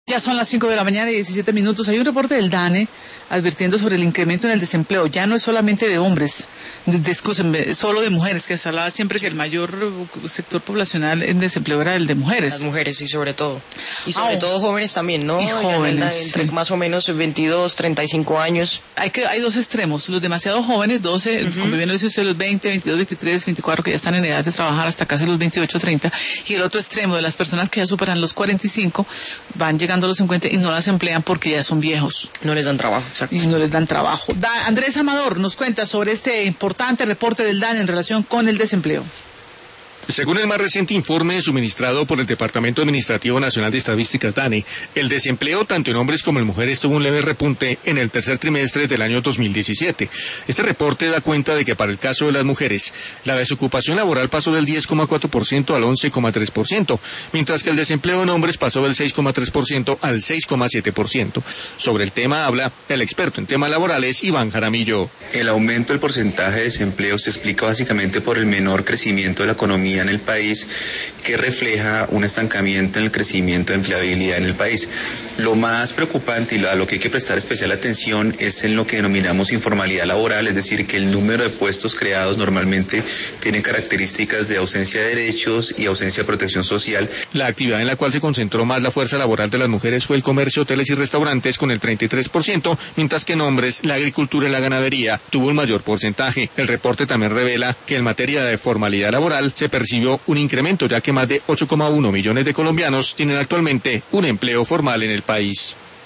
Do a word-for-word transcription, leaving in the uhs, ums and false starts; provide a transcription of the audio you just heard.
Ya son las cinco de la mañana y diecisiete minutos. Hay un reporte del DANE advirtiendo sobre el incremento en el desempleo. Ya no es solamente de hombres, de, de, excúsenme, solo de mujeres, que se hablaba siempre que el mayor sector poblacional en desempleo era el de mujeres. Las mujeres, sí, sobre todo. Y sobre oh. todo jóvenes también, ¿no? Y jóvenes. Entre sí. más o menos veintidós, treinta y cinco años. Hay que hay dos extremos. Los demasiado jóvenes, doce, uh-huh. como bien lo dice usted, los veinte, veintidós, veintitrés, veinticuatro, que ya están en edad de trabajar hasta casi los veintiocho, treinta. Y el otro extremo de las personas que ya superan los cuarenta y cinco, van llegando a los cincuenta y no las emplean porque ya son viejos. No les dan trabajo, exacto. Y no les dan trabajo. Da, Andrés Amador nos cuenta sobre este importante reporte del DANE en relación con el desempleo. Según el más reciente informe suministrado por el Departamento Administrativo Nacional de Estadísticas DANE, el desempleo tanto en hombres como en mujeres tuvo un leve repunte en el tercer trimestre del año dos mil diecisiete. Este reporte da cuenta de que para el caso de las mujeres, la desocupación laboral pasó del diez coma cuatro por ciento al once coma tres por ciento, mientras que el desempleo en hombres pasó del seis coma tres por ciento al seis coma siete por ciento. Sobre el tema habla el experto en temas laborales, Iván Jaramillo. El aumento del porcentaje de desempleo se explica básicamente por el menor crecimiento de la economía en el país, que refleja un estancamiento en el crecimiento de empleabilidad en el país. Lo más preocupante y a lo que hay que prestar especial atención es en lo que denominamos informalidad laboral, es decir, que el número de puestos creados normalmente tiene características de ausencia de derechos y ausencia de protección social. La actividad en la cual se concentró más la fuerza laboral de las mujeres fue el comercio, hoteles y restaurantes con el treinta y tres por ciento, mientras que en hombres la agricultura y la ganadería tuvo el mayor porcentaje. El reporte también revela que en materia de formalidad laboral se percibió un incremento, ya que más de ocho coma uno millones de colombianos tienen actualmente un empleo formal en el país.